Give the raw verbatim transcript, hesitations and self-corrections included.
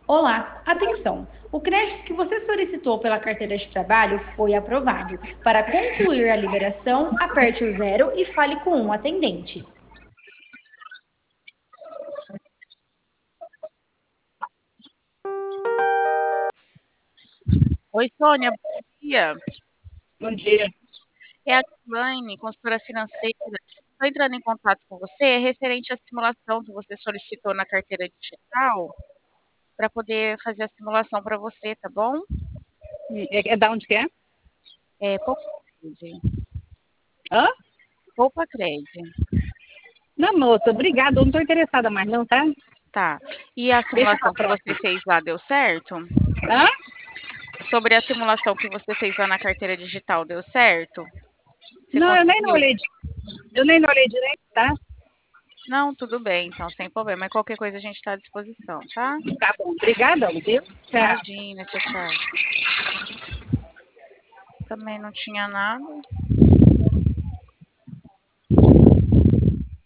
Olá, atenção! O crédito que você solicitou pela carteira de trabalho foi aprovado. Para concluir a liberação, aperte o zero e fale com um atendente. Oi, Sônia, bom dia. Bom dia. É a Elaine, consultora financeira. Estou entrando em contato com você referente à simulação que você solicitou na carteira digital para poder fazer a simulação para você, tá bom? É, é da onde que é? É Poupa Cred. Hã? Poupa Cred. Não, moça, obrigada. Eu não estou interessada mais, não, tá? Tá. E a Deixa simulação pra que você próxima. fez lá deu certo? Hã? Sobre a simulação que você fez lá na carteira digital, deu certo? Você Não, eu nem não conseguiu? olhei. di- Eu nem não olhei direito, tá? Não, tudo bem, então, sem problema. Qualquer coisa a gente está à disposição, tá? Tá bom. Obrigadão, viu? Tchau. Imagina, tchau, tchau. Também não tinha nada.